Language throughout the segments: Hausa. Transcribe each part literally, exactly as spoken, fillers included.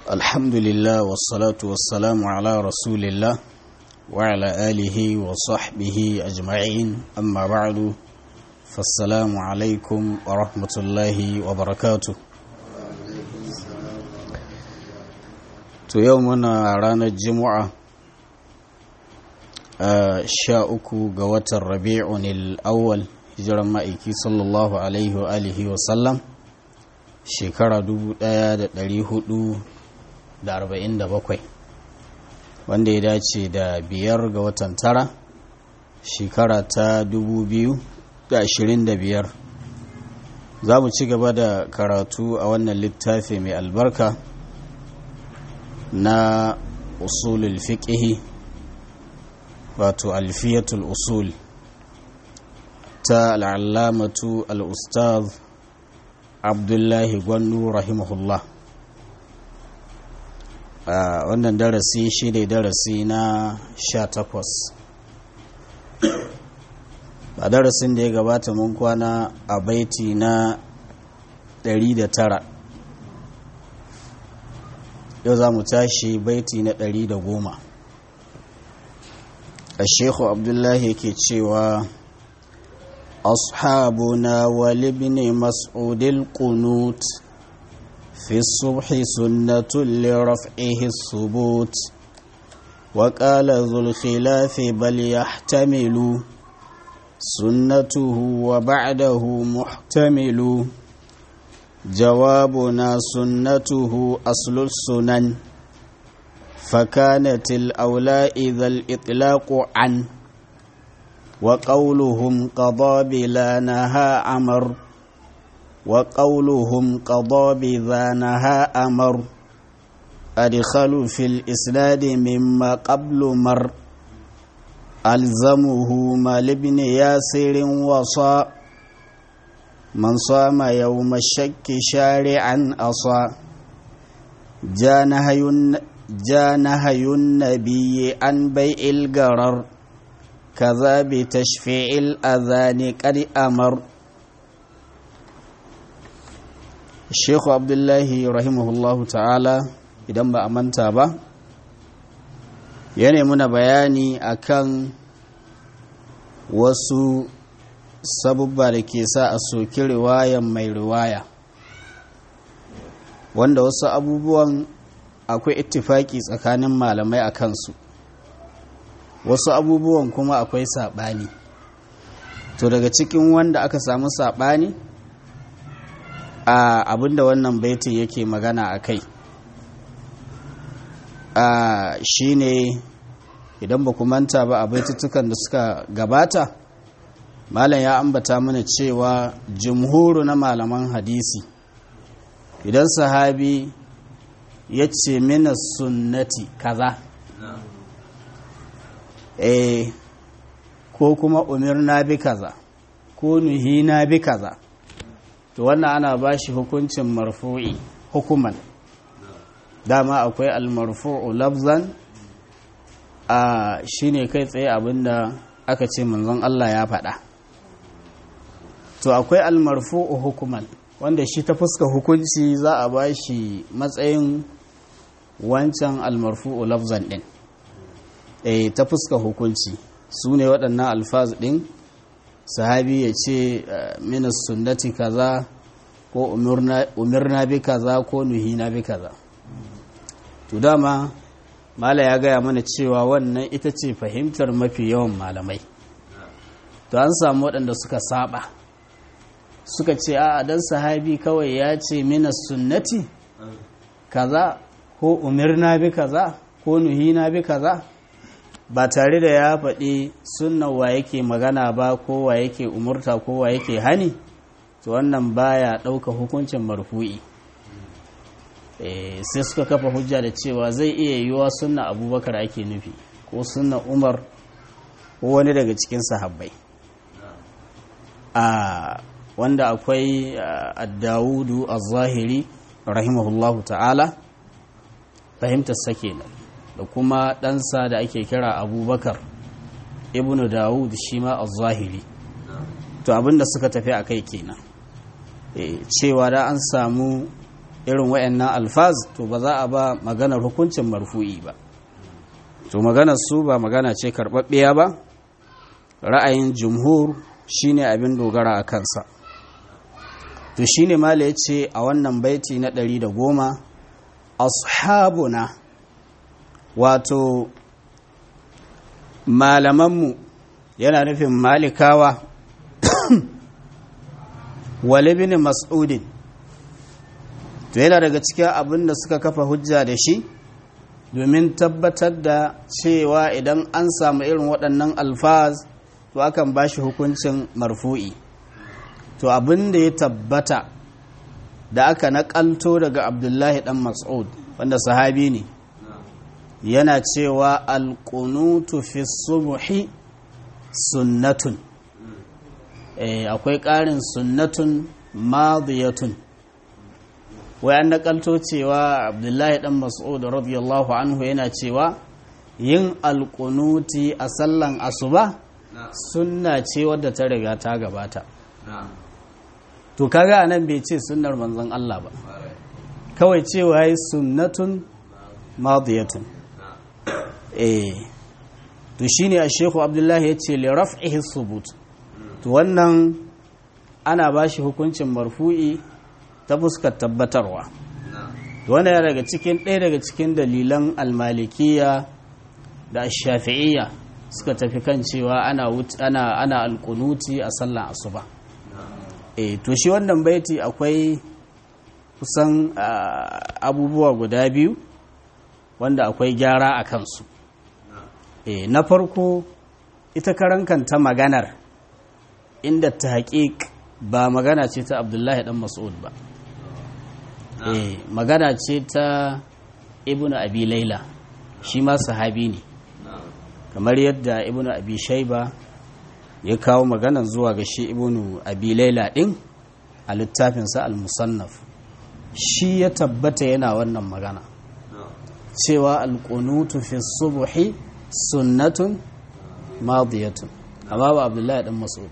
الحمد لله والصلاة والسلام على رسول الله وعلى آله وصحبه أجمعين أما بعد فالسلام عليكم ورحمة الله وبركاته to yau muna ranar juma'a sha uku ga watan rabi'un al-awwal hijiran ma'aiki sallallahu alaihi wa alihi wa sallam shekara dubu ɗaya da ɗari hudu da arba'in da bakwai wanda ya dace da biyar ga watan tara shekara ta dubu biyu da ashirin da biyar. Za mu ci gaba da karatu a wannan littafi mai albarka na usulul fiqhi wato alfiyatul usul ta al'allamatu al'ustaz abdullahi gwandu rahimahullah. a wannan darasi shi ne darasi na sha takwas. a darasin da ya gabata mun kwana a baiti na ɗari da tara, yau za mu tashi baiti na ɗari da goma. a shekhu abdullahi yake cewa أصحابنا ولابن مسعود القنوت في الصبح سنة لرفعه الثبوت وقال ذو الخلاف بل يحتمل سنته وبعده محتمل جوابنا سنته أصل السنن فكانت الأولى إذا الإطلاق عنه وقولهم قضى بلا نهى أمر وقولهم قضى بذا نهى أمر أدخلوا في الإسناد مما قبل مر ألزمه ما لابن ياسر وصى من صام يوم الشك شارعا أصى جاء نهي جاء نهي النبي عن بيع القرر كذا بتشفيع الأذان قد أمر. الشيخ عبد الله رحمه الله تعالى idan ba a manta ba yana muna bayani akan wasu sabubba da ke sa a soki riwayan mai riwaya, wanda wasu abubuwan akwai ittifaki tsakanin malamai a kansu, wasu abubuwan kuma akwai saɓani. To daga cikin wanda aka samu saɓani a abinda wannan baitin yake magana a kai a shine, idan ba ku manta ba a baitutukan da suka gabata malam ya ambata mana cewa jumhuru na malaman hadisi idan sahabi ya ce mina sunnati kaza eh ko kuma umirna bi kaza ko nuhina bi kaza, to wannan ana bashi hukuncin marfu'i hukuman. dama akwai almarfu'u lafzan, a shine kai tsaye abinda aka ce manzon Allah ya faɗa. to akwai almarfu'u hukuman wanda shi ta fuska hukunci za a bashi matsayin wancan almarfu'u lafzan din. E, ta fuska hukunci su ne waɗannan alfaz ɗin, sahabi ya ce minas sunnati kaza ko umirna bi kaza ko nuhina bi kaza. to dama mala ya gaya mana cewa wannan ita ce fahimtar mafi yawan malamai. to an samu waɗanda suka saba suka ce a dan sahabi kawai ya ce minas sunnati kaza ko umirna bi kaza ko nuhina bi kaza ba tare da ya faɗi sunnan wa yake magana ba ko wa yake umurta ko wa yake hani, to wannan baya ɗauka hukuncin marfu'i. e, sai suka kafa hujja da cewa zai iya yiwuwa sunna abubakar ake nufi ko sunna umar ko wani daga cikin sahabbai. a wanda akwai ad-dawudu az-zahiri rahimahullahu ta'ala fahimtar sake nan, da kuma ɗansa da ake kira abubakar ibn dawud shi ma az-zahiri. to abinda suka tafi a kai kenan, e, cewa da an samu irin wayannan alfaz to ba za a ba maganar hukuncin marfu'i ba. To maganar su ba magana ce karɓaɓɓiya ba, ra'ayin jumhur shine abin dogara a kansa. To shine mala ya ce a wannan baiti na ɗari da goma, ashabuna wato malamanmu yana nufin malikawa walibin mas'udin, to yana daga cikin abin da suka kafa hujja da shi domin tabbatar da cewa idan an samu irin waɗannan alfaz to akan ba shi hukuncin marfu'i. To abin da ya tabbata da aka naƙalto daga abdullahi ɗan mas'ud wanda sahabi ne, yana cewa alƙunutu fi subhi sunnatun, e, akwai ƙarin sunnatun madiyatun. Wai an naƙalto cewa abdullahi ɗan mas'ud radiyallahu anhu yana cewa yin alƙunuti a sallan asuba sunna ce wadda ta riga ta gabata. To kaga anan bai ce sunnar manzon Allah ba, kawai cewa yi sunnatun madiyatun. eh to shine a Sheikh Abdullahi ya ce li raf'ihi subut, to wannan ana bashi hukuncin marfu'i ta fuskar tabbatarwa. To wannan daga cikin ɗaya daga cikin dalilan al-malikiyya da ash-shafi'iyya suka tafi kan cewa ana ana ana al-qunuti a sallar asuba. eh to shi wannan baiti akwai kusan abubuwa guda biyu wanda akwai gyara a kansu. e na farko, ita karankanta maganar inda ta haƙiƙ ba magana ce ta Abdullahi dan Mas'ud ba, e magana ce ta Ibnu Abi Layla, shi ma sahabi ne, kamar yadda Ibnu Abi Shayba ya kawo maganan zuwa ga shi Ibnu Abi Layla din a littafinsa al-Musannaf. Shi ya tabbata yana wannan magana cewa al-qunutu fi subhi sunnatun madiyatun, amma ba Abdullahi dan Mas'ud.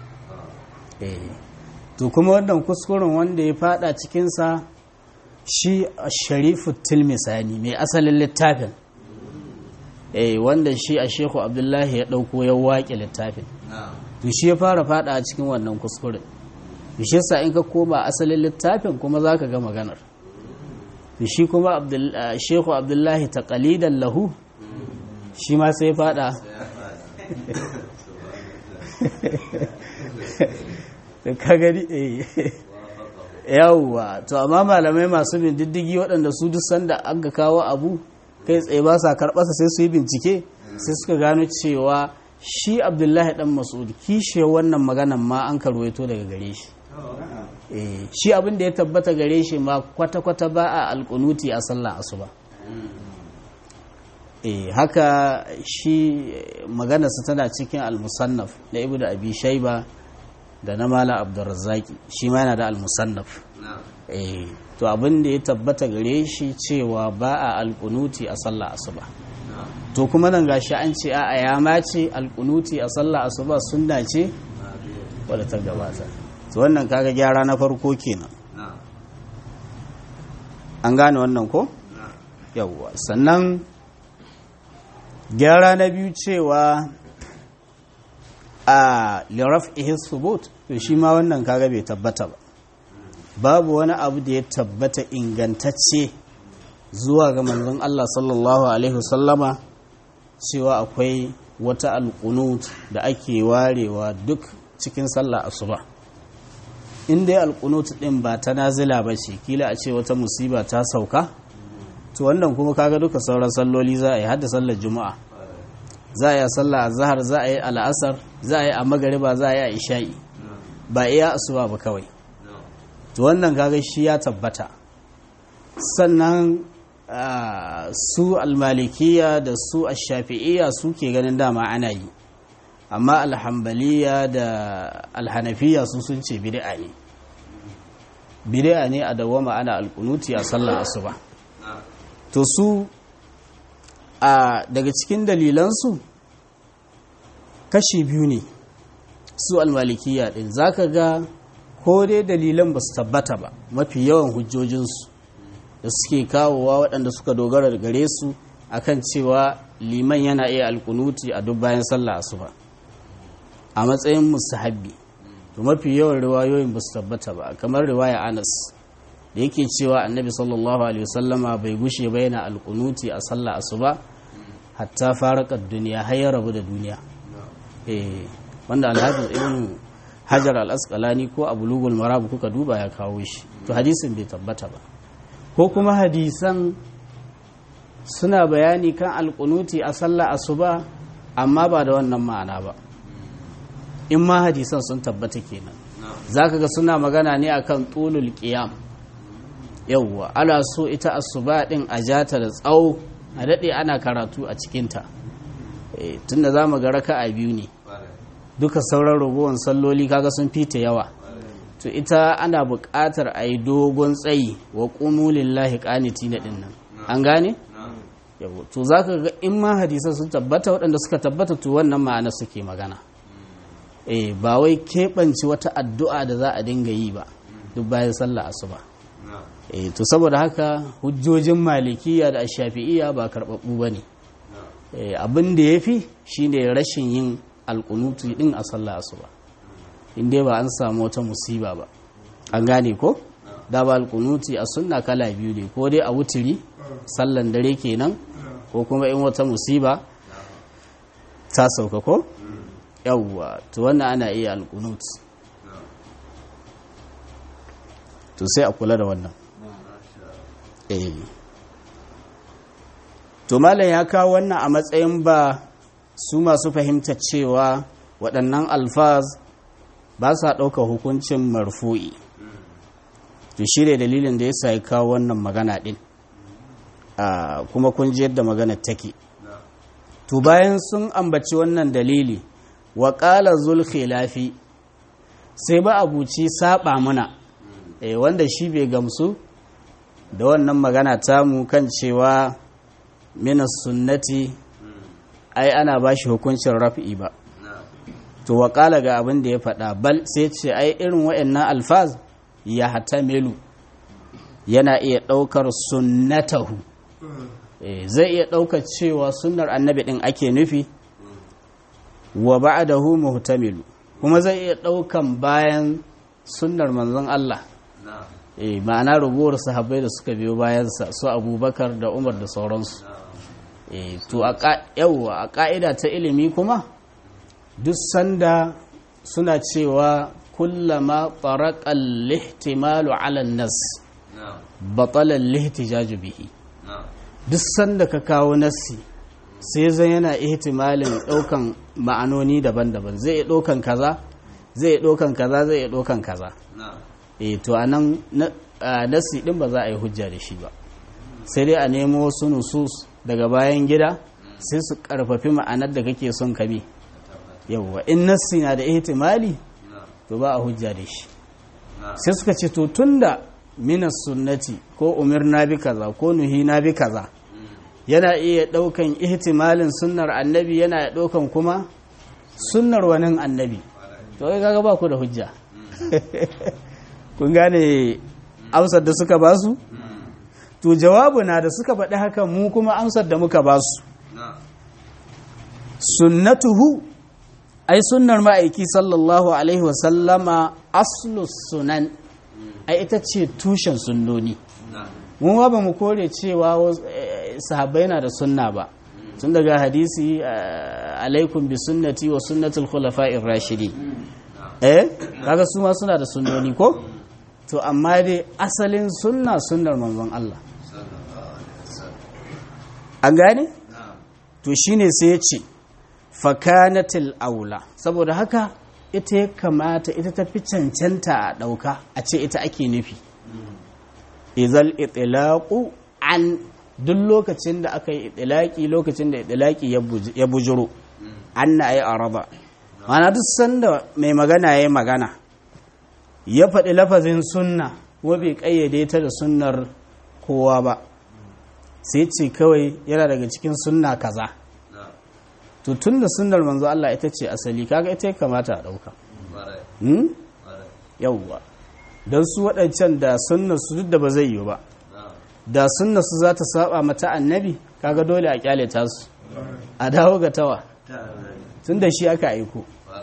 eh to kuma wannan kuskuren wanda ya fada cikin sa shi Sharifu Tilmisani mai asalin littafin, eh wanda shi a Sheikh Abdullahi ya dauko ya waƙe littafin, to shi ya fara fada a cikin wannan kuskuren. shi yasa in ka koma asalin littafin kuma zaka ga maganar. shi kuma Sheikh Abdullahi taqalidan lahu shi ma sai fada ka gani. eh yawwa, to amma malamai masu bin diddigi waɗanda su duk sanda an ga kawo abu kai tsaye ba sa karɓarsa sai su yi bincike, sai suka gano cewa shi Abdullahi dan Mas'ud kishe wannan maganan ma an karwaito daga gare shi. eh shi abin da ya tabbata gare shi ma kwata-kwata ba a alƙunuti a sallah asuba. eh haka shi maganarsa tana cikin al-Musannaf na Ibnu Abi Shayba da na Malam Abdurrazzaqi, shi ma yana da al-Musannaf. eh to abin da ya tabbata gare shi cewa ba a alƙunuti a sallah asuba. to kuma nan gashi an ce a ya mace alƙunuti a sallah asuba sunna ce wadda ta gabata. to wannan kaga gyara na farko kenan. an gane wannan ko? yawwa. sannan gyara na biyu cewa a liraf ihis subut, to shi ma wannan kaga bai tabbata ba. babu wani abu da ya tabbata ingantacce zuwa ga manzon Allah sallallahu alaihi wasallama cewa akwai wata alqunut da ake warewa duk cikin sallah asuba. in dai alqunut din ba ta nazila ba ce, kila a ce wata musiba ta sauka, to wannan kuma kaga duka sauran salloli za a yi, hadda sallar juma'a za a yi a sallar azhar, za a yi al'asar, za a yi a magariba, za a yi a isha'i, ba iya asuba ba kawai. to wannan kaga shi ya tabbata. sannan su almalikiya da su ashafi'iyya suke ganin dama ana yi, amma alhambaliya da alhanafiya su sun ce bid'a ne bid'a ne a dawama ana alkunuti a sallar asuba. to su a daga cikin dalilansu kashi biyu ne su almalikiya din, zaka ga ko dai dalilan ba su tabbata ba, mafi yawan hujjojinsu da suke kawowa waɗanda suka dogara da gare su akan cewa liman yana iya alkunuti a duk bayan sallah asuba a matsayin mustahabbi to mafi yawan riwayoyin ba su tabbata ba kamar riwaya Anas da yake cewa annabi sallallahu alaihi wasallama bai gushe ba yana alkunuti a sallah asuba hatta faraka duniya har ya rabu da duniya eh wanda al-Hafiz ibn Hajar al-Asqalani ko Abu Lugul Marab kuka duba ya kawo shi to hadisin bai tabbata ba ko kuma hadisan suna bayani kan alkunuti a sallah asuba amma ba da wannan ma'ana ba in ma hadisan sun tabbata kenan zaka ga suna magana ne akan tulul qiyam yawwa ana so ita asuba din a jata da tsawo a dade ana karatu a cikin ta eh tunda zamu ga raka'a biyu ne duka sauran ragowar salloli kaga sun fita yawa to ita ana buƙatar a yi dogon tsayi wa qumu lillahi qanitina din nan an gane yawo to zaka ga in ma hadisan sun tabbata waɗanda suka tabbata to wannan ma'ana suke magana eh ba wai keɓance wata addu'a da za a dinga yi ba duk bayan sallah asuba eh to saboda haka hujjojin malikiya da shafi'iyya ba karɓaɓɓu bane eh abin da yafi shine rashin yin alkunutu din a sallah asuba inda ba an samu wata musiba ba an gane ko da ba alkunuti a sunna kala biyu ne ko dai a wutiri sallan dare kenan ko kuma in wata musiba ta sauka ko yawwa to wannan ana iya alkunut to sai a kula da wannan eh to malam ya kawo wannan a matsayin ba su masu fahimtar cewa waɗannan alfaz ba sa ɗauka hukuncin marfu'i to shi ne dalilin da ya sa ya kawo wannan magana ɗin kuma kun ji yadda magana take to bayan sun ambaci wannan dalili wa ƙala zulkhilafi sai ba abuci saba mana wanda shi bai gamsu da wannan magana tamu kan cewa minas sunnati ai ana ba shi hukuncin raf'i ba to waƙala ga abin da ya faɗa bal sai ce ai irin waɗannan alfaz ya hatamilu yana iya ɗaukar sunnatahu zai iya ɗaukar cewa sunnar annabi ɗin ake nufi wa ba'dahu muhtamilu kuma zai iya ɗaukan bayan sunnar manzon Allah eh ma'ana ragowar sahabbai da suka biyo bayansa su Abubakar da Umar da sauransu eh to a yawa a ka'ida ta ilimi kuma duk sanda suna cewa kullama taraqa al-ihtimalu 'ala an-nas batala al-ihtijaj bihi duk sanda ka kawo nassi sai zan yana ihtimalin daukan ma'anoni daban-daban zai daukan kaza zai daukan kaza zai daukan kaza eh to anan nassi din ba za a yi hujja da shi ba sai dai a nemo wasu nusus daga bayan gida sai su karfafi ma'anar da kake son ka bi yawwa in nassi na da ihtimali to ba a hujja da shi sai suka ce to tunda minas sunnati ko umirna bi kaza ko nuhina bi kaza yana iya daukan ihtimalin sunnar annabi yana iya daukan kuma sunnar wani annabi to kai kaga ba ku da hujja kun gane amsar da suka basu to jawabuna da suka faɗi haka mu kuma amsar da muka basu sunnatuhu ai sunnar ma'aiki sallallahu alaihi wasallama aslus sunan ai ita ce tushen sunnoni mun ba mu kore cewa sahabbai na da sunna ba tun daga hadisi alaikum bi sunnati wa sunnatul khulafa'ir rashidin eh kaga su ma suna da sunnoni ko to amma dai asalin sunna sunnar manzon Allah an gane to shine sai ya ce fakanatil aula saboda haka ita ya kamata ita ta fi cancanta a ɗauka a ce ita ake nufi izal itlaqu an duk lokacin da aka yi itlaqi lokacin da itlaqi ya bujuro anna ay araba mana duk sanda mai magana yayi magana ya faɗi lafazin sunna ko bai kayyade ta da sunnar kowa ba sai ce kawai yana daga cikin sunna kaza to tun da sunnar manzo Allah ita ce asali kaga ita ya kamata a ɗauka yauwa don su waɗancan da sunnar su duk da ba zai yi ba da sunna su za ta saba mata annabi kaga dole a kyale ta su a dawo ga tawa tun da shi aka aiko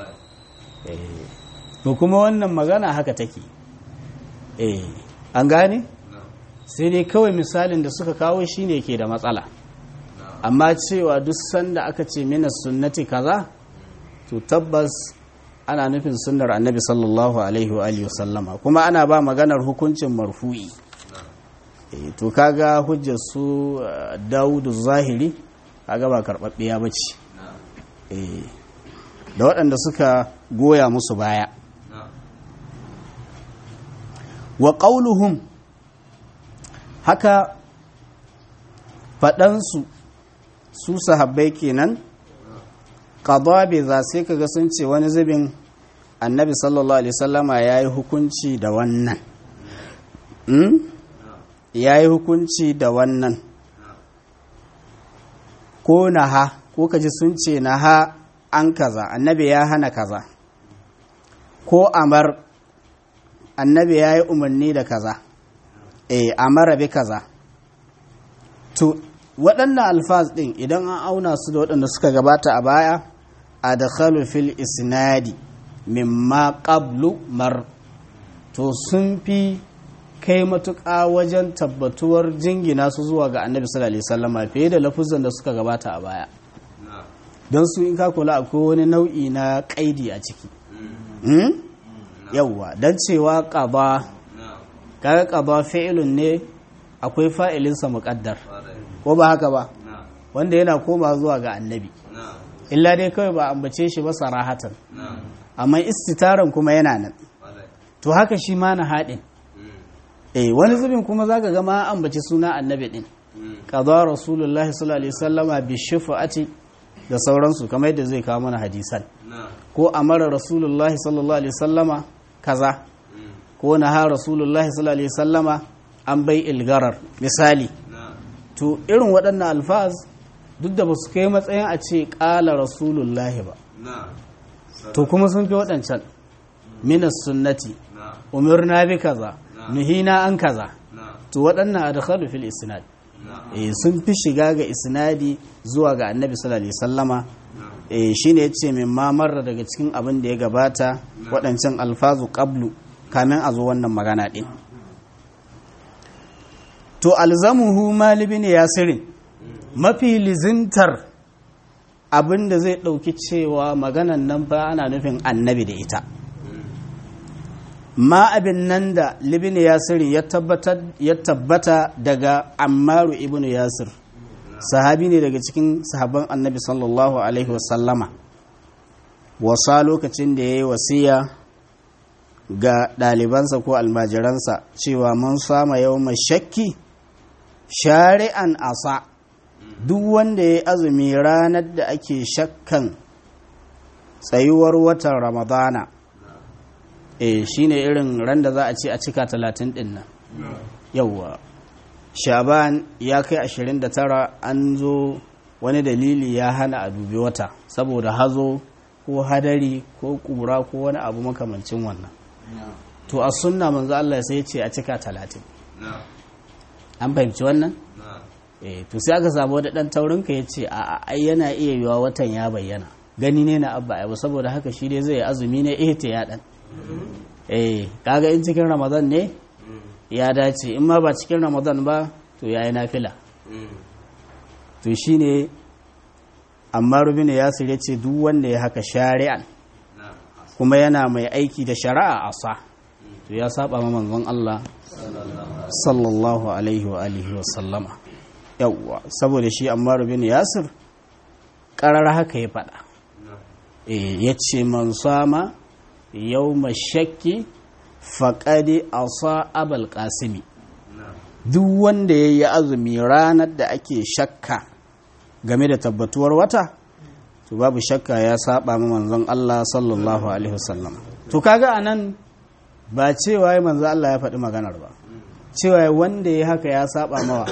to kuma wannan magana haka take eh an gane sai dai kawai misalin da suka kawo shine ke da matsala amma cewa duk sanda aka ce mina sunnati kaza to tabbas ana nufin sunnar annabi sallallahu alaihi wa alihi wasallama kuma ana ba maganar hukuncin marfu'i eh to kaga hujjar su Dawud zahiri kaga ba karbabbiya bace eh da waɗanda suka goya musu baya wa qauluhum haka faɗansu su sahabbai kenan qada bi za sai kaga sun ce wani zubin annabi sallallahu alaihi wasallama yayi hukunci da wannan hmm? yayi hukunci da wannan ko naha ko kaji sun ce naha an kaza annabi ya hana kaza ko amar annabi yayi umarni da kaza eh amara bi kaza to waɗannan alfaz ɗin idan an auna su da waɗanda suka gabata a baya a da fil isnadi mimma qablu mar to sun fi kai matuƙa wajen tabbatuwar jingina su zuwa ga annabi sallallahu alaihi wasallama fiye da lafuzan da suka gabata a baya don su in ka kula akwai wani nau'i na ƙaidi a ciki yawwa don cewa ƙaba kaga ƙaba fi'ilun ne akwai fa'ilinsa muƙaddar ko ba haka ba wanda yana koma zuwa ga annabi illa dai kawai ba ambace shi ba sarahatan amma istitaran kuma yana nan to haka shi ma na haɗin eh wani zubin kuma zaka ga ma ambace suna annabi din qada rasulullahi sallallahu alaihi wasallama bi shafa'ati da sauransu kamar yadda zai kawo mana hadisan ko amara rasulullahi sallallahu alaihi wasallama kaza ko naha rasulullahi sallallahu alaihi wasallama an bai ilgarar misali to irin waɗannan alfaz duk da ba su kai matsayin a ce ƙala rasulullahi ba to kuma sun fi waɗancan minas sunnati umirna bi kaza nuhina an kaza to waɗannan adkhalu fil isnad eh sun fi shiga ga isnadi zuwa ga annabi sallallahu alaihi wasallama eh shine yace min ma marra daga cikin abin da ya gabata waɗancan alfazu qablu kamin a zo wannan magana din to alzamuhu malibi ne yasirin mafi lizintar abin da zai ɗauki cewa maganan nan ba ana nufin annabi da ita ma abin nan da libin yasirin ya tabbata daga ammaru ibn yasir sahabi ne daga cikin sahabban annabi sallallahu alaihi wasallama wasa lokacin da ya yi wasiya ga ɗalibansa ko almajiransa cewa mun sama yau mai shakki shari'an asa duk wanda ya azumi ranar da ake shakkan tsayuwar watan ramadana eh shine irin ran da za a ce a cika talatin din nan yawwa shaban ya kai ashirin da tara an zo wani dalili ya hana a dubi wata saboda hazo ko hadari ko kura ko wani abu makamancin wannan to a sunna manzo Allah sai ya ce a cika talatin an fahimci wannan eh to sai aka samu da dan taurin ka yace a ai yana iya yiwa watan ya bayyana gani ne na abba ai saboda haka shi dai zai azumi ne eh ta ya dan eh kaga in cikin ramadan ne ya dace in ma ba cikin ramadan ba to yayi nafila to shine amma rubin yasir yace duk wanda ya haka shari'an kuma yana mai aiki da shari'a asa to ya saba ma manzon Allah sallallahu alaihi wa alihi wa sallama yawwa saboda shi Ammar bin Yasir karar haka ya faɗa eh yace man sama yawma shakki faqadi asa abul qasimi duk wanda yayi azumi ranar da ake shakka game da tabbatuwar wata to babu shakka ya saba ma manzon Allah sallallahu alaihi wasallam to kaga anan ba cewa manzon Allah ya faɗi maganar ba cewa wanda ya haka ya saba mawa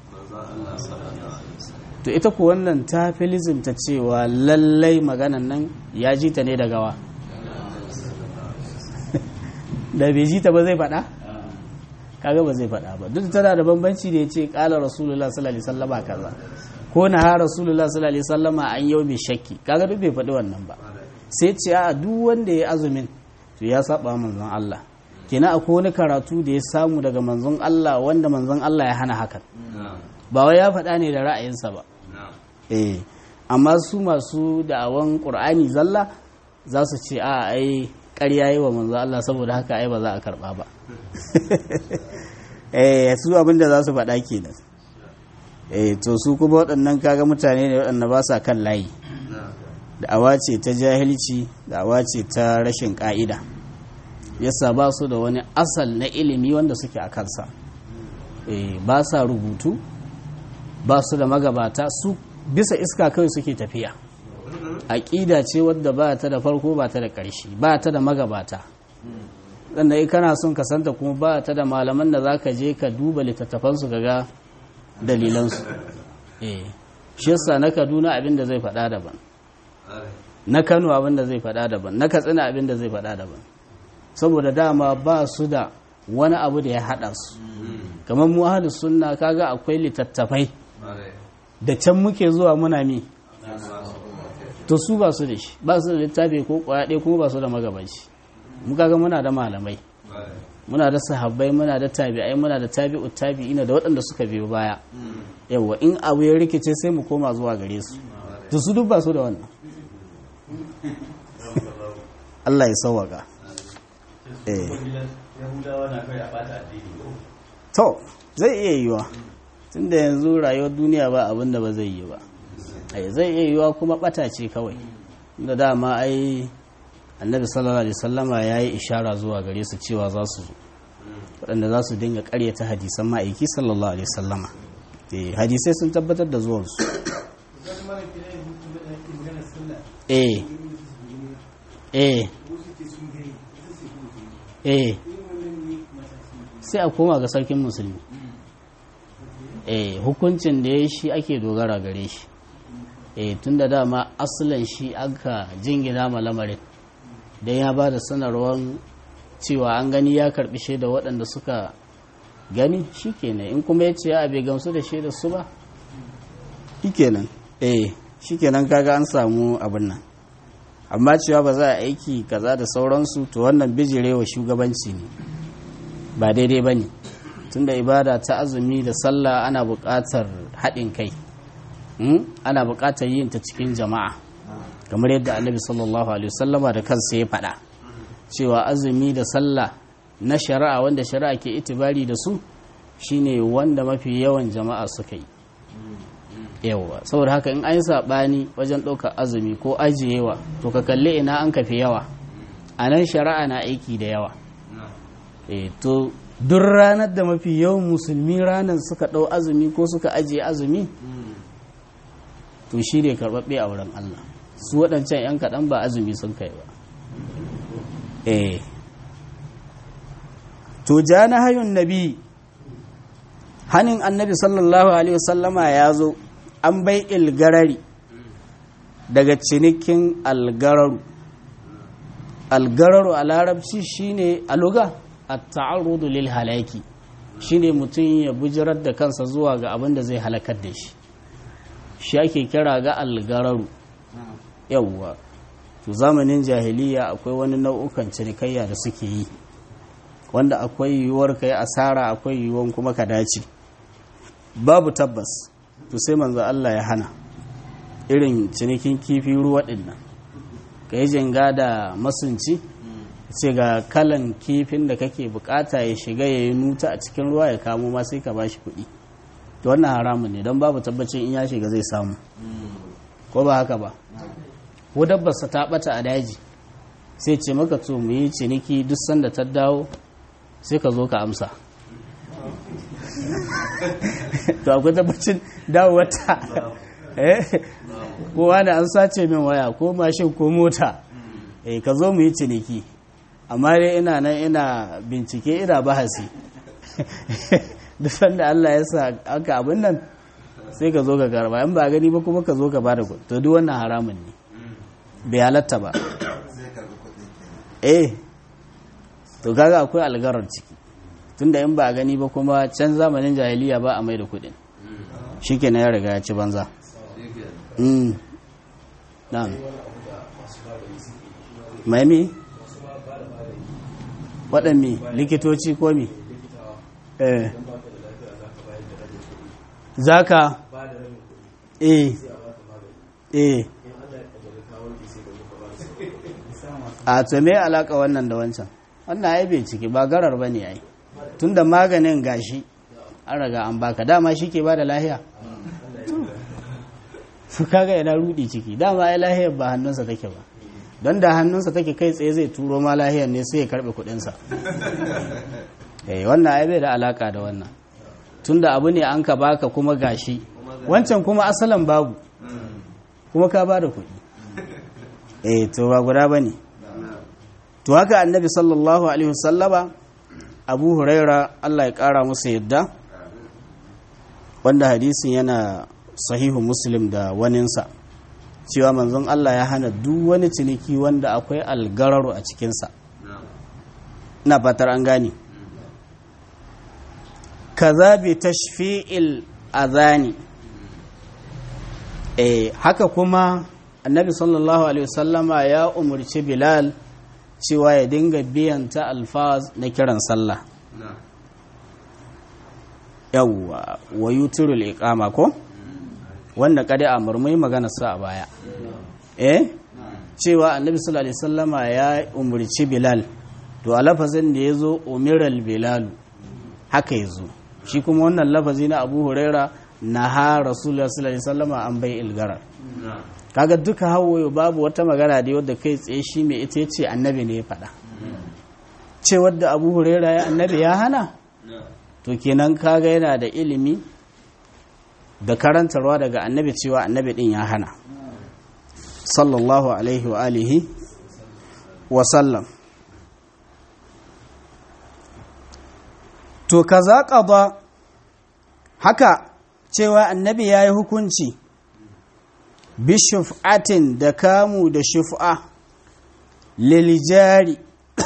to ita ku wannan ta filizim ta cewa lallai maganan nan ya ji ta ne daga wa da bai ji ta ba zai faɗa kaga ba zai faɗa ba duk tana da bambanci da ya ce ƙala rasulullah sallallahu alaihi wasallama kaza ko na ha rasulullah sallallahu alaihi wasallama an yau mai shakki kaga duk bai faɗi wannan ba sai ce a duk wanda ya azumin to ya saba manzon Allah kenan akwai wani karatu da ya samu daga manzon Allah wanda manzon Allah ya hana hakan ba wai ya faɗa ne da ra'ayinsa ba eh amma su masu da'awan Qur'ani zalla za su ce a ai ƙarya yi wa manzon Allah saboda haka ai ba za a karɓa ba eh su abinda za su faɗa kenan eh to su kuma waɗannan kaga mutane ne waɗanda ba sa kan layi da'awa ce ta jahilci da'awa ce ta rashin ƙa'ida yasa ba su da wani asal na ilimi wanda suke a kansa eh ba sa rubutu ba su da magabata su bisa iska kawai suke tafiya aƙida ce wadda ba ta da farko ba ta da ƙarshe ba ta da magabata dan dai kana son ka santa kuma ba ta da malaman da zaka je ka duba littattafansu ka ga dalilansu eh shi yasa na Kaduna abin da zai faɗa daban na Kano abin da zai faɗa daban na Katsina abin da zai faɗa daban saboda dama ba su da wani abu da ya haɗa su kamar mu ahlus sunna kaga akwai littattafai da can muke zuwa muna mi to su ba su da shi ba su da littafi ko kwaya ɗaya kuma ba su da magabaci mu kaga muna da malamai muna da sahabbai muna da tabi'ai muna da tabi'ut tabi'ina da waɗanda suka biyo baya yawa in abu ya rikice sai mu koma zuwa gare su to su duk ba su da wannan Allah ya sauwaka eh to zai iya yiwa tunda yanzu rayuwar duniya ba abin da ba zai yi ba ai zai iya yiwa kuma bata ce kawai da dama ai annabi sallallahu alaihi wasallama yayi ishara zuwa gare su cewa za su zo waɗanda za su dinga ƙaryata hadisan ma'aiki sallallahu alaihi wasallama eh hadisai sun tabbatar da zuwan su eh eh eh sai a koma ga sarkin musulmi eh hukuncin da ya shi ake dogara gare shi eh tunda dama asalin shi aka jingina ma lamarin dan ya ba da sanarwar cewa an gani ya karbi shaida waɗanda suka gani shikenan in kuma ya ce ya bai gamsu da shaidar su ba shikenan eh shikenan kaga an samu abin nan amma cewa ba za a aiki kaza da sauransu to wannan bijirewa shugabanci ne ba daidai ba ne tunda ibada ta azumi da sallah ana buƙatar haɗin kai ana buƙatar yin ta cikin jama'a kamar yadda annabi sallallahu alaihi wasallama da kansa ya faɗa cewa azumi da sallah na shari'a wanda shari'a ke itibari da su shine wanda mafi yawan jama'a suka yi yawa saboda haka in an yi saɓani wajen ɗaukar azumi ko ajiyewa to ka kalli ina an kafi yawa a nan shari'a na aiki da yawa e to duk ranar da mafi yawan musulmi ranar suka ɗau azumi ko suka ajiye azumi to shi ne karɓaɓɓe a wurin Allah su waɗancan 'yan kaɗan ba azumi sun kai ba e to ja na hayun nabi hanin annabi sallallahu alaihi wasallama ya zo an bai ilgarari daga cinikin algararu algararu a larabci shine a luga at-ta'arrudu lil halaki shine mutum ya bujirar da kansa zuwa ga abin da zai halakar da shi shi ake kira ga algararu yawwa to zamanin jahiliya akwai wani nau'ukan cinikayya da suke yi wanda akwai yiwuwar kai asara akwai yiwuwar kuma ka dace babu tabbas to sai manzo Allah ya hana irin cinikin kifi ruwa din nan kai jinga da masunci ce ga kalan kifin da kake bukata ya shiga ya yi nuta a cikin ruwa ya kamo ma sai ka bashi kuɗi to wannan haramun ne don babu tabbacin in ya shiga zai samu ko ba haka ba ko dabbarsa ta bata a daji sai ce maka to mu yi ciniki duk sanda ta dawo sai ka zo ka amsa to akwai tabbacin dawowata kowa da an sace min waya ko mashin ko mota eh ka zo mu yi ciniki amma dai ina nan ina bincike ina bahasi duk sanda Allah ya sa aka abin nan sai ka zo ka karba in ba gani ba kuma ka zo ka bada kuɗi to duk wannan haramun ne bai halatta ba eh to kaga akwai algarar ciki tunda in ba a gani ba kuma can zamanin jahiliya ba a mai da kuɗin shi ke na ya riga ya ci banza. Mai mi? waɗanne likitoci ko mi? eh zaka eh eh a to me alaka wannan da wancan wannan ai bai ciki ba garar bane ai tunda maganin gashi an raga an baka dama shike ba da lahiya su kaga yana rudi ciki dama ai lahiyar ba hannunsa take ba don da hannunsa take kai tsaye zai turo ma lahiyar ne sai ya karbe kudinsa eh wannan ai bai da alaka da wannan tunda abu ne an ka baka kuma gashi wancan kuma asalan babu kuma ka ba da kudi eh to ba guda bane to haka annabi sallallahu alaihi wasallama abu huraira Allah ya kara musu yadda wanda hadisin yana sahihu muslim da waninsa cewa manzon Allah ya hana duk wani ciniki wanda akwai algararu a cikinsa ina fatar an gane kaza bi tashfi'il azani eh haka kuma annabi sallallahu alaihi wasallama ya umurci bilal cewa ya dinga biyan ta alfaz na kiran sallah yawwa wa yutirul iqama ko wanda kada a murmai magana sa a baya eh cewa annabi sallallahu alaihi wasallama ya umurci bilal to a lafazin da yazo umiral bilal haka yazo shi kuma wannan lafazi na abu huraira naha rasulullahi sallallahu alaihi wasallama an bai ilgarar kaga duka hawayo babu wata magana da wadda kai tsaye shi mai ita ce annabi ne ya faɗa ce wadda abu huraira ya annabi ya hana to kenan kaga yana da ilimi da karantarwa daga annabi cewa annabi din ya hana sallallahu alaihi wa alihi wa sallam to kaza qada haka cewa annabi yayi hukunci bishuf'atin da kamu da shuf'a lilijari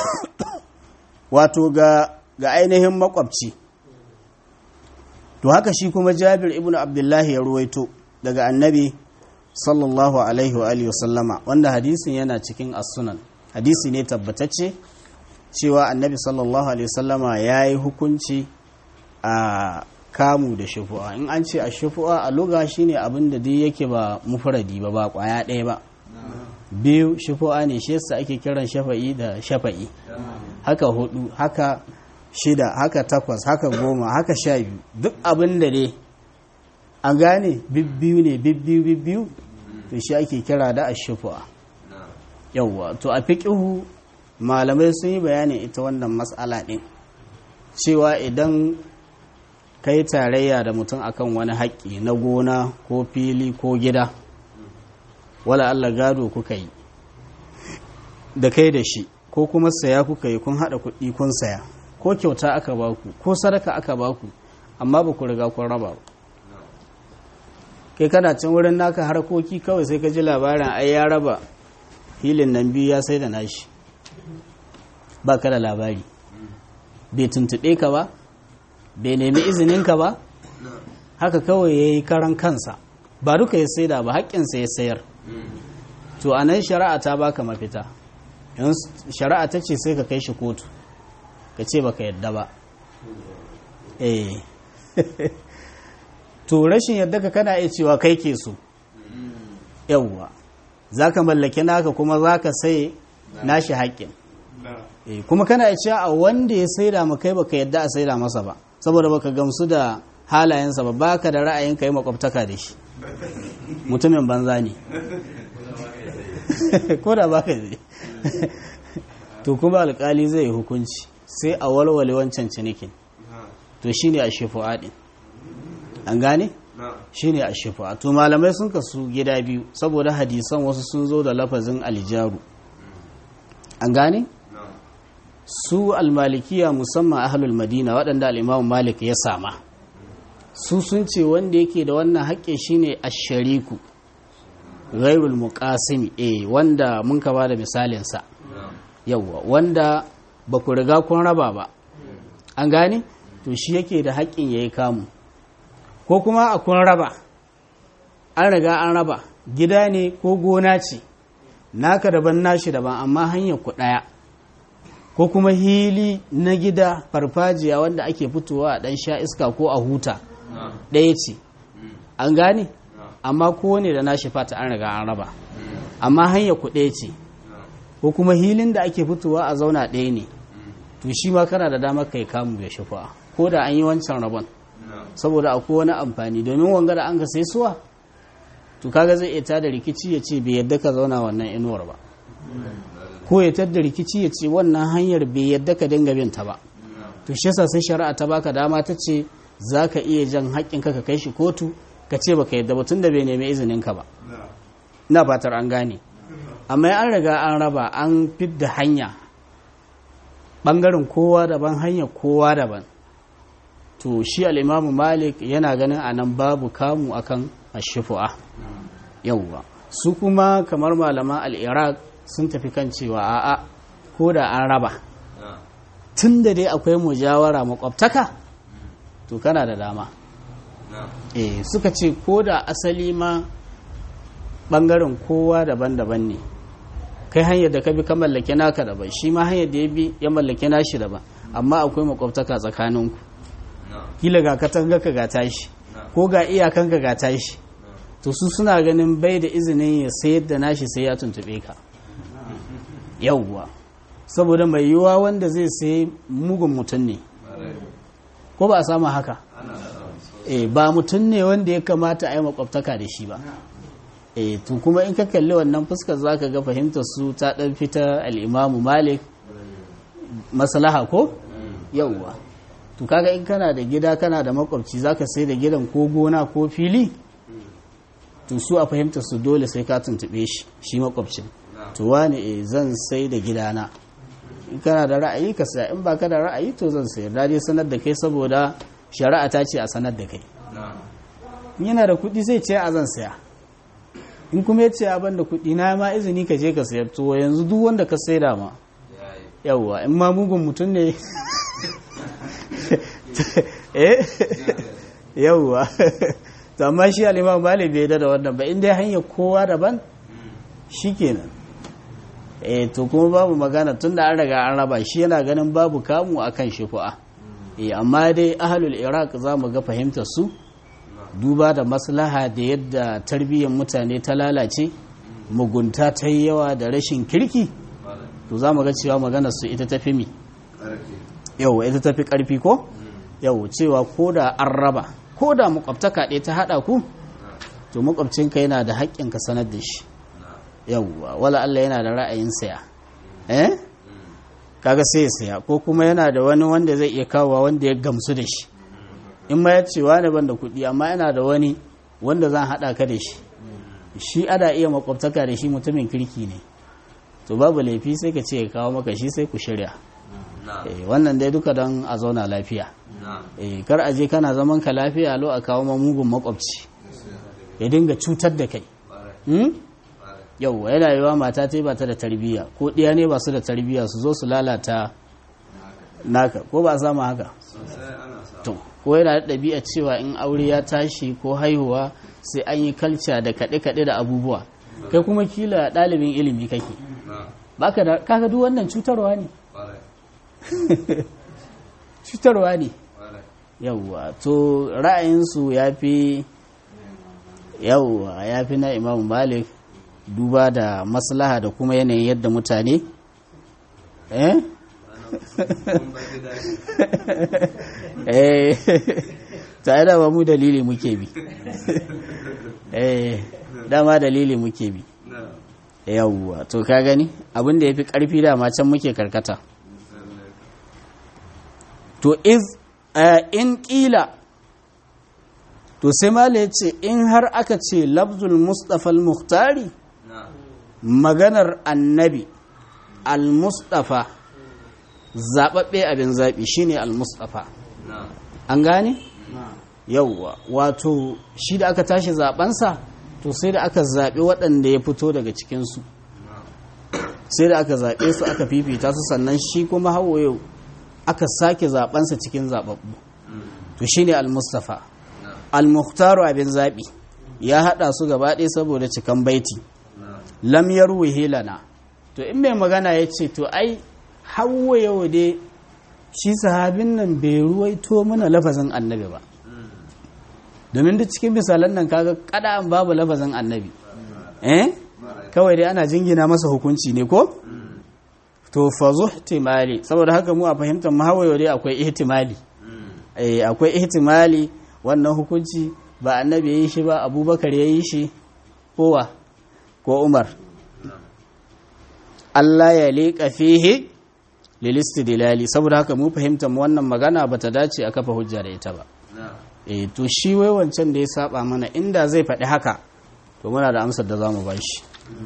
wato ga ga ainihin makwabci to haka shi kuma Jabir ibn Abdullahi ya ruwaito daga annabi sallallahu alaihi wa alihi wasallama wanda hadisin yana cikin as-sunan hadisi ne tabbatacce cewa annabi sallallahu alaihi wasallama yayi hukunci a kamu da shufu'a in an ce a shufu'a a lugha shine abin da duk yake ba mufradi ba ba kwaya ɗaya ba biyu shufu'a ne shi yasa ake kiran shafa'i da shafa'i haka hudu haka shida haka takwas haka goma haka sha biyu duk abin da dai an gane bibbiyu ne bibbiyu bibbiyu to shi ake kira da ashufu'a yawwa to a fiqhu malamai sun yi bayanin ita wannan mas'ala din cewa idan kai tarayya da mutum akan wani haƙƙi na gona ko fili ko gida wala Allah gado kuka yi da kai da shi ko kuma saya kuka yi kun haɗa kuɗi kun saya ko kyauta aka baku ko sadaka aka baku amma ba ku riga kun raba ba kai kana cin wurin naka harkoki kawai sai ka ji labarin ai ya raba filin nan biyu ya sai da nashi ba ka da labari bai tuntuɗe ka ba bai nemi izininka ba haka kawai ya yi karan kansa ba duka ya saida ba haƙƙinsa ya sayar to a nan shari'a ta baka mafita yan shari'a ta ce sai ka kai shi kotu ka ce baka yadda ba eh to rashin yadda ka kana iya cewa kai ke so yawwa za ka mallaki naka kuma za ka sai nashi haƙƙin kuma kana iya cewa a wanda ya saida ma kai baka yadda a saida masa ba saboda baka gamsu da halayensa ba baka da ra'ayin ka yi makwabtaka da shi mutumin banza ne ko da baka zai to kuma alkali zai yi hukunci sai a walwale wancan cinikin to shine a shifu'a din an gane shine a shifu'a to malamai sun kasu gida biyu saboda hadisan wasu sun zo da lafazin aljaru an gane su almalikiya musamman ahlul madina waɗanda al'imamu malik ya sama su sun ce wanda yake da wannan haƙƙe shine ash-shariku ghairul muqasimi eh wanda mun ka bada misalin sa yawa wanda ba ku riga kun raba ba an gane to shi yake da haƙƙin ya yi kamu ko kuma a kun raba an riga an raba gida ne ko gona ce naka daban nashi daban amma hanyar ku ɗaya ko kuma hili na gida farfajiya wanda ake fitowa a ɗan sha iska ko a huta ɗaya ce an gane amma kowane da nashi fata an riga an raba amma hanyar ku ɗaya ce ko kuma hilin da ake fitowa a zauna ɗaya ne to shi ma kana da damar kai kamu ya shafa ko da an yi wancan rabon saboda akwai wani amfani domin wanga da an ka sai suwa to kaga zai iya tada rikici ya ce bai yadda ka zauna wannan inuwar ba ko ya tada rikici ya ce wannan hanyar bai yadda ka dinga bin ta ba to shi yasa sai shari'a ta baka dama ta ce za ka iya jan haƙƙinka ka kai shi kotu ka ce baka yadda ba tunda bai nemi izinin ka ba ina fatar an gane amma an riga an raba an fidda hanya bangaren kowa daban hanyar kowa daban to shi al'imamu malik yana ganin a nan babu kamu akan ashifu'a yauwa su kuma kamar malaman al'iraq sun tafi kan cewa a'a ko da an raba tun da dai akwai mujawara makwabtaka to kana da dama eh suka ce ko da asali ma bangaren kowa daban-daban ne kai hanyar da ka bi ka mallake naka daban shi ma hanyar da ya bi ya mallake nashi daban amma akwai makwabtaka tsakaninku kila ga katanga ka ga tashi ko ga iyakan ka ga tashi to su suna ganin bai da izinin ya sayar da nashi sai ya tuntube ka yauwa saboda mai yiwuwa wanda zai sayi mugun mutum ne ko ba a samu haka eh ba mutum ne wanda ya kamata a yi makwabtaka da shi ba eh to kuma in ka kalli wannan fuskar zaka ga fahimtar su ta dan fita al-Imam Malik maslaha ko yauwa to kaga in kana da gida kana da makwabci zaka sai da gidan ko gona ko fili to su a fahimtar su dole sai ka tuntube shi shi makwabcin to wani eh zan sai da gidana in kana da ra'ayi ka saya in baka da ra'ayi to zan sayar da dai sanar da kai saboda shari'a ta ce a sanar da kai yana da kuɗi sai ce a zan saya in kuma ya ce a banda kuɗi na ma izini ka je ka sayar to yanzu duk wanda ka saida ma yawwa in ma mugun mutum ne eh yawwa to amma shi al-Imam Malik bai da wannan ba inda hanyar kowa daban shikenan eh to kuma babu magana tunda an riga an raba shi yana ganin babu kamu akan shifu'a eh amma dai ahlul iraq zamu ga fahimtar su duba da maslaha da yadda tarbiyyar mutane ta lalace mugunta ta yi yawa da rashin kirki to zamu ga cewa maganar su ita tafi mi yau ita tafi karfi ko yau cewa koda an raba koda makwabtaka ɗaya ta hada ku to makwabcinka yana da haƙƙin ka sanar da shi yawwa wala Allah yana da ra'ayin saya eh kaga sai ya saya ko kuma yana da wani wanda zai iya kawowa wanda ya gamsu da shi in ma ya ce wani ban da kuɗi amma yana da wani wanda zan haɗa ka da shi shi ada iya makwabtaka da shi mutumin kirki ne to babu laifi sai ka ce ya kawo maka shi sai ku shirya eh wannan dai duka don a zauna lafiya eh kar a je kana zaman ka lafiya lo a kawo ma mugun makwabci ya dinga cutar da kai yau yana yiwa mata ta ba ta da tarbiyya ko ɗiya ne ba su da tarbiyya su zo su lalata naka ko ba a samu haka to ko yana da ɗabi'a cewa in aure ya tashi ko haihuwa sai an yi kalca da kaɗe-kaɗe da abubuwa kai kuma kila ɗalibin ilimi kake baka da kaga duk wannan cutarwa ne cutarwa ne yawwa to ra'ayinsu ya fi yawwa ya fi na Imam Malik duba da maslaha da kuma yanayin yadda mutane eh eh ta da ba mu dalili muke bi eh dama dalili muke bi yawwa to ka gani abinda yafi karfi dama can muke karkata to iz in qila to sai mala yace in har aka ce lafzul mustafa al-mukhtari maganar annabi al-mustafa zaɓaɓɓe abin zaɓi shine al-mustafa an gane yauwa wato shi da aka tashi zaɓensa to sai da aka zaɓi waɗanda ya fito daga cikinsu sai da aka zaɓe su aka fifita su sannan shi kuma hawo yau aka sake zaɓensa cikin zaɓaɓɓu to shine al-mustafa al-mukhtaru abin zaɓi ya haɗa su gaba ɗaya saboda cikan baiti lam yarwihi lana to in mai magana ya ce to ai hawa yau dai shi sahabin nan bai ruwaito mana lafazin annabi ba domin duk cikin misalan nan kaga kada an babu lafazin annabi eh kawai dai ana jingina masa hukunci ne ko to fa zuhtimali saboda haka mu a fahimtar mu hawa yau dai akwai ihtimali eh akwai ihtimali wannan hukunci ba annabi yayi shi ba abubakar yayi shi kowa ko umar Allah ya liƙa fihi lilistidlali saboda haka mu fahimta mu wannan magana bata dace a kafa hujja da ita ba eh to shi wai wancan da ya saba mana inda zai faɗi haka to muna da amsar da zamu bashi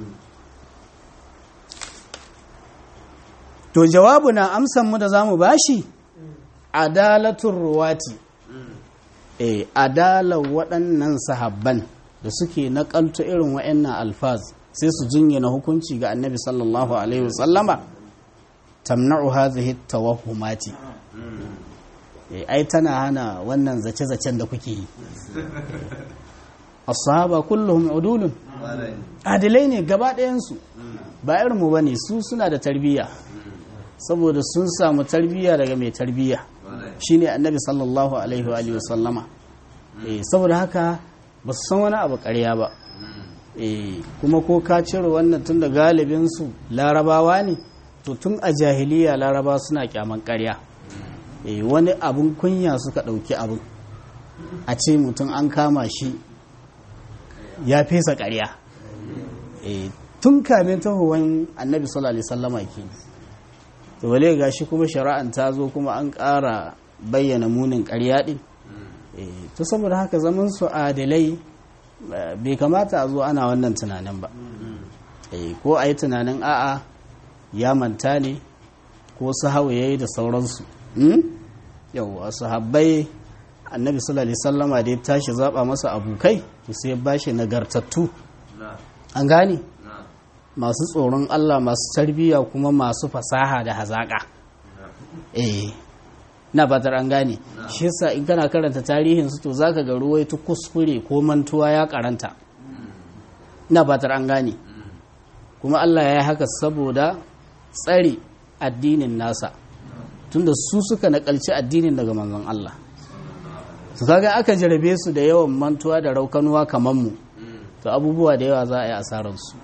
to jawabu na amsar mu da zamu bashi adalatul ruwati eh adalar waɗannan sahabban da suke naƙalto irin wa'annan alfaz sai su jingina hukunci ga annabi sallallahu alaihi wasallama tamna'u hadhihi tawahumati eh ai tana hana wannan zace-zacen da kuke yi as-sahaba kulluhum udulun adilai ne gaba ɗayan su ba irin mu bane su suna da tarbiyya saboda sun samu tarbiyya daga mai tarbiyya shine annabi sallallahu alaihi wa alihi wasallama eh saboda haka ba su san wani abu ƙarya ba eh kuma ko ka cire wannan tun da galibinsu larabawa ne to tun a jahiliya laraba suna kyaman ƙarya eh wani abun kunya suka ɗauki abun a ce mutum an kama shi ya fesa ƙarya eh tun kamin tahowan annabi sallallahu alaihi wasallama ke to wale gashi kuma shari'an ta zo kuma an ƙara bayyana munin ƙarya din eh to saboda haka zaman su adalai bai kamata a zo ana wannan tunanin ba ko a yi tunanin a'a ya manta ne ko su hawa ya yi da sauransu yau a sahabbai annabi sallallahu alaihi sallama da ya tashi zaɓa masa abokai to sai ya bashi nagartattu an gane masu tsoron Allah masu tarbiyya kuma masu fasaha da hazaƙa eh na batar an gane shi yasa in kana karanta tarihin su to zaka ga ruwaito kuskure ko mantuwa ya karanta na batar an gane kuma Allah ya yi haka saboda tsare addinin nasa tunda su suka nakalci addinin daga manzon Allah su kaga aka jarabe su da yawan mantuwa da raukanuwa kamar mu to abubuwa da yawa za a yi asarar su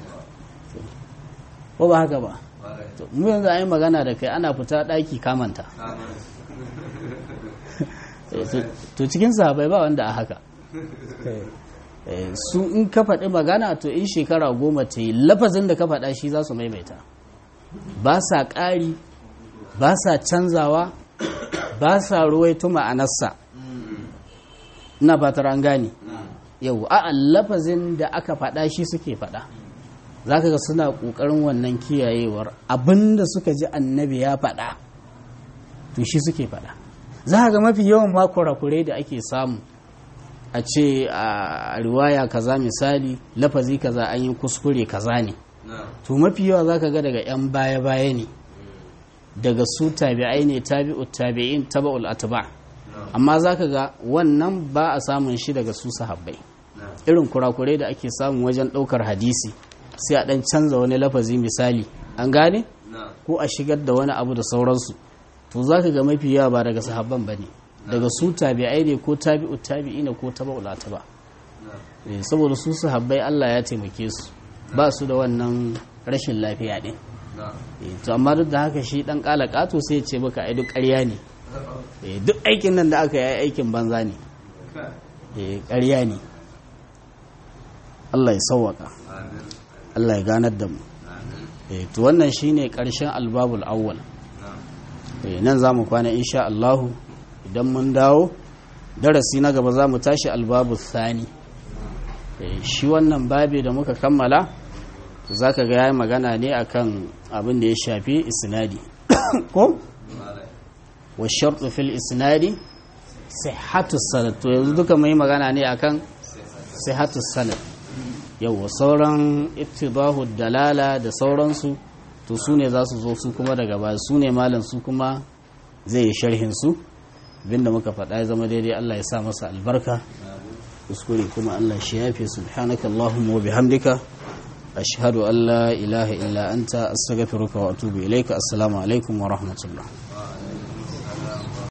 ko ba haka ba to mu yanzu an yi magana da kai ana fita daki kamanta to cikin sahabai ba wanda a haka su in ka faɗi magana to in shekara goma ta yi lafazin da ka faɗa shi za su maimaita ba sa ƙari ba sa canzawa ba sa ruwaito ma'anarsa ina fatar an gane yau a lafazin da aka faɗa shi suke faɗa za ka ga suna ƙoƙarin wannan kiyayewar abinda suka ji annabi ya faɗa to shi suke faɗa za ga mafi yawan makurakurai da ake samu a ce a riwaya kaza misali lafazi kaza an yi kuskure kaza ne to mafi yawa za ka ga daga 'yan baya-baya ne daga su tabi'ai ne tabi'ut tabi'in taba'ul atba amma za ka ga wannan ba a samun shi daga su sahabbai irin kurakurai da ake samu wajen ɗaukar hadisi sai a ɗan canza wani lafazi misali an gane ko a shigar da wani abu da sauransu to za ka ga mafi yawa ba daga sahabban ba ne daga su tabi'ai ne ko tabi'ut tabi'i ne ko taba'ul atba saboda su sahabbai Allah ya taimake su ba su da wannan rashin lafiya ɗin to amma duk da haka shi ɗan ƙala ƙato sai ya ce maka ai duk ƙarya ne duk aikin nan da aka yi aikin banza ne ƙarya ne Allah ya sauwaka Allah ya ganar da mu to wannan shine ƙarshen albabul awwal nan za mu kwana insha Allahu idan mun dawo darasi na gaba za mu tashi albabu thani shi wannan babi da muka kammala za ka ga ya magana ne akan abin da ya shafi isnadi ko wa shartu fil isnadi sihhatu sanad to yanzu duka mai magana ne akan sihhatu sanad yawa sauran ittibahu dalala da sauransu to su ne za su zo su kuma daga baya su ne malam su kuma zai yi sharhin su abinda muka faɗa ya zama daidai Allah ya sa masa albarka kuskure kuma Allah shi yafe subhanaka allahumma wa bihamdika ashhadu an la ilaha illa anta astaghfiruka wa atubu ilaika assalamu alaikum wa rahmatullah